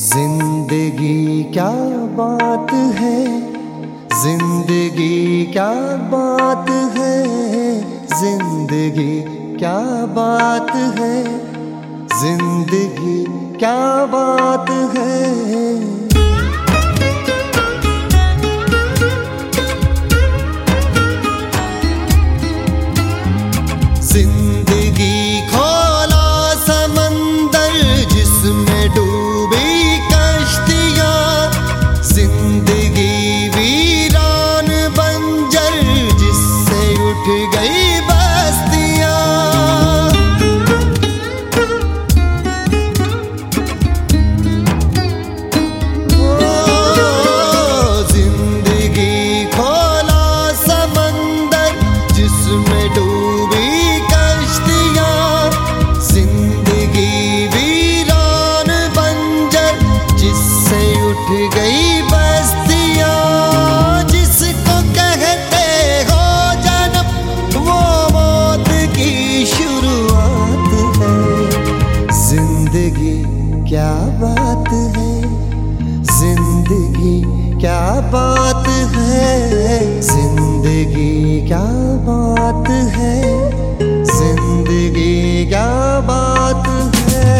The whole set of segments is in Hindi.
जिंदगी क्या बात है, जिंदगी क्या बात है, जिंदगी क्या बात है, जिंदगी क्या बात है। जिंदगी खोला समंदर जिसमें डूबी कश्तियां, जिंदगी वीरान बंजर जिससे उठ गई बस्तियां। जिंदगी खोला समंदर जिसमें डूबी उठ गई बस्तियां। जिसको कहते हो जन्म वो मौत की शुरुआत है। जिंदगी क्या बात है, जिंदगी क्या बात है, जिंदगी क्या बात है, जिंदगी क्या बात है।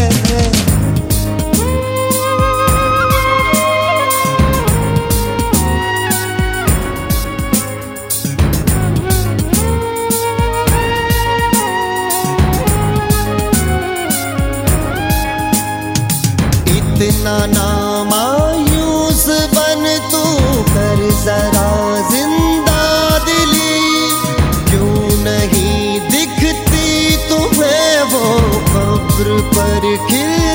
इतना ना मायूस बन तू, कर जरा जिंदा दिली। क्यों नहीं दिखती तुम्हें वो कब्र पर खिल